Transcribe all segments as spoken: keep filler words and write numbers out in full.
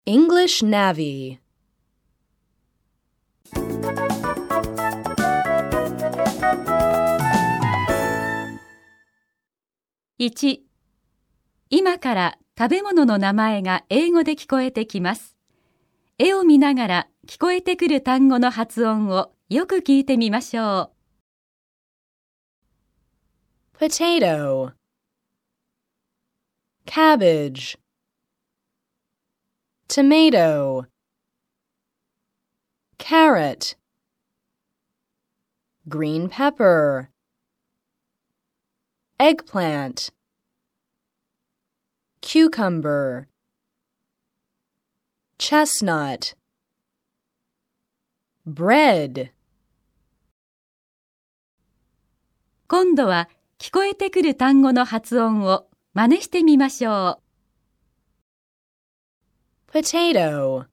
English Navy. いち、今から食べ物の名前が英語で聞こえてきます。絵を見ながら聞こえてくる単語の発音をよく聞いてみましょう。Potato, cabbage, tomato, carrot, green pepper, eggplant, cucumber, chestnut, bread。 今度は聞こえてくる単語の発音を真似してみましょう。Potato,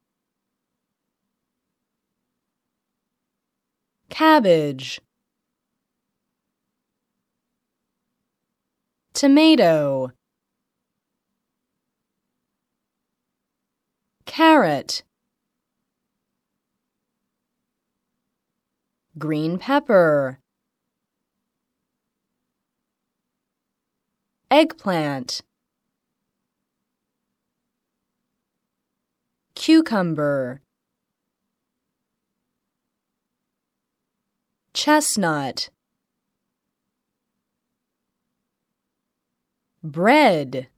cabbage, tomato, carrot, green pepper, eggplant, cucumber, chestnut, bread。